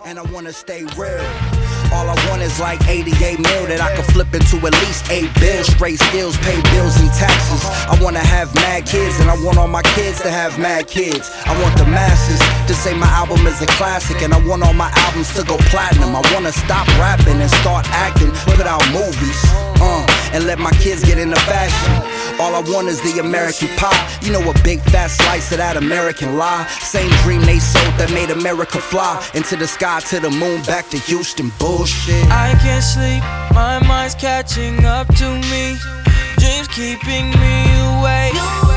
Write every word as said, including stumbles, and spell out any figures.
and I wanna stay real. All I want is like eighty-eight mil that I can flip into at least eight bills. Straight skills, pay bills and taxes. I wanna have mad kids and I want all my kids to have mad kids. I want the masses to say my album is a classic, and I want all my albums to go platinum. I wanna stop rapping and start acting, put out movies, uh, and let my kids get into fashion. All I want is the American pie. You know, a big fat slice of that American lie. Same dream they sold that made America fly into the sky, to the moon, back to Houston. Bullshit. I can't sleep, my mind's catching up to me. Dreams keeping me awake.